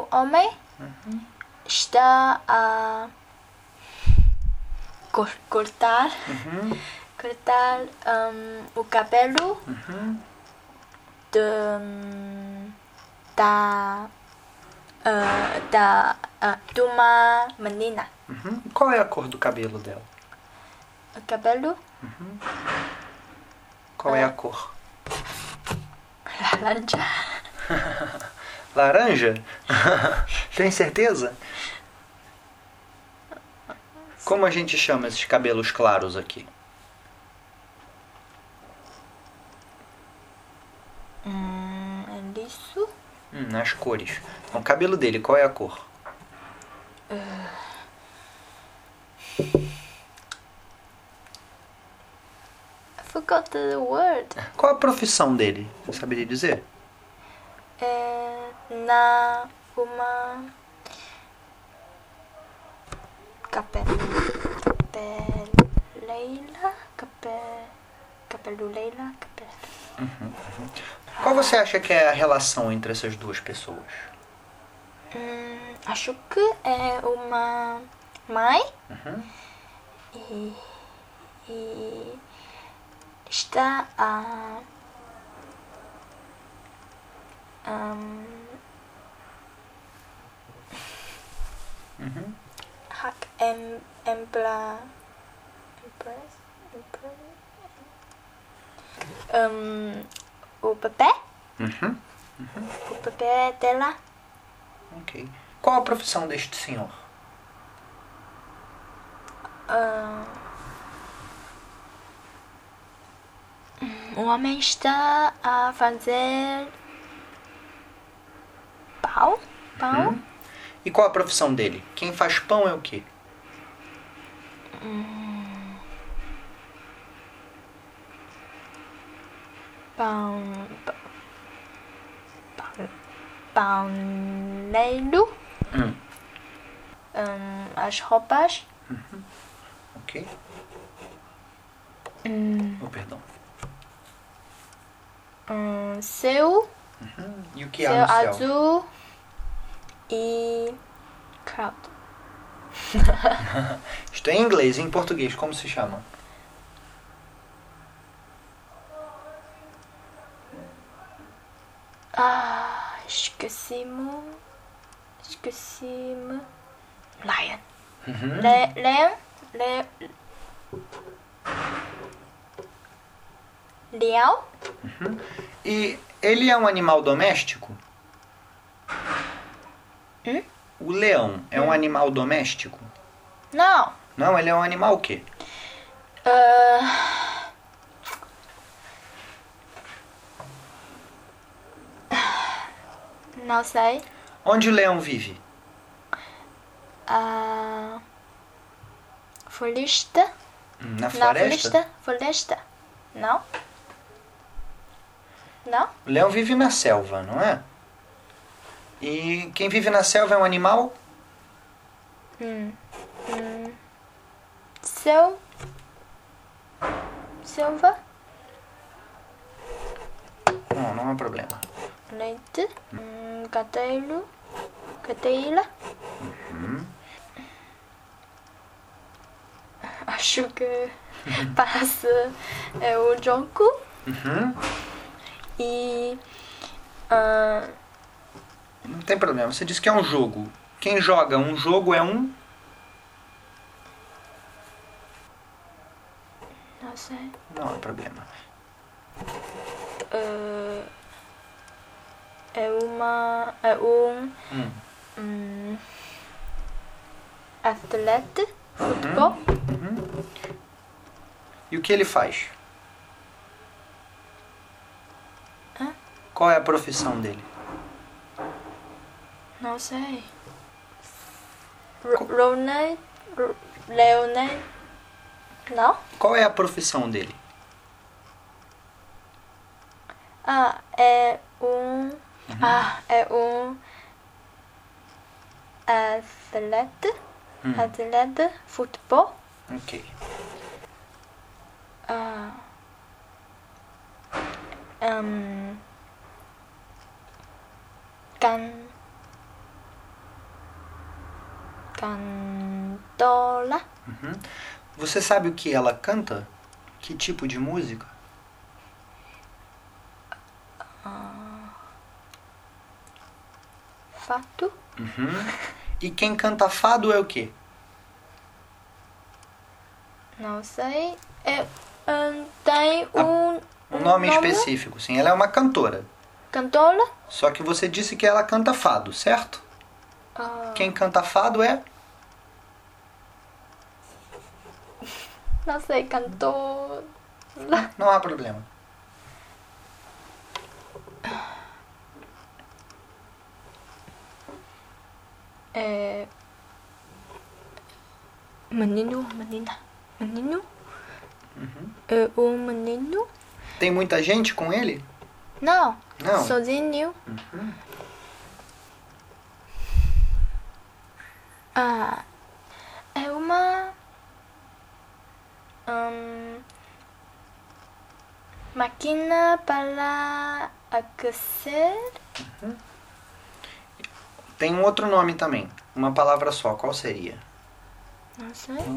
homem está a cortar o cabelo de uma menina. Qual é a cor do cabelo dela? O cabelo Qual é a cor? laranja. Laranja? Tem certeza? Como a gente chama esses cabelos claros aqui? É liso. As cores. Então, o cabelo dele, qual é a cor? I forgot the word. Qual a profissão dele? Você saberia dizer? Uma cabeluleira. Qual você acha que é a relação entre essas duas pessoas? Acho que é uma mãe e está a o bebê. O bebê dela. Ok. Qual a profissão deste senhor? O homem está a fazer pão. E qual a profissão dele? Quem faz pão é o quê? Pãoleiro. As roupas. Ok. Perdão. Céu. E o que há Céu no céu? azul e cloud. Isto é em inglês, em português, como se chama? Esqueci-me. Lion. Leão. E ele é um animal doméstico? O leão é um animal doméstico? Não. Não, ele é um animal o quê? Não sei. Onde o leão vive? Floresta. Na floresta? Floresta. Não? Não? O leão vive na selva, não é? E quem vive na selva é um animal? Selva. Não há problema. Leite. Cadeira. Acho que parece o jogo. E Não tem problema. Você disse que é um jogo. Quem joga um jogo é um? não sei. Não há problema. É atleta, futebol. E o que ele faz? Qual é a profissão dele? Não sei. Leonel. Não? Qual é a profissão dele? É um atleta. Atleta, futebol. Ok. Cantora. Você sabe o que ela canta? Que tipo de música? Fato. E quem canta fado é o quê? Não sei. Tem Um nome específico, sim. Ela é uma cantora. Cantora. Só que você disse que ela canta fado, certo? Quem canta fado é? Não sei, cantora. Não há problema. Menino, menina. Menino. O menino. Tem muita gente com ele? Não. Não. Sozinho. É uma máquina para aquecer. Tem um outro nome também. Uma palavra só. Qual seria? Não sei.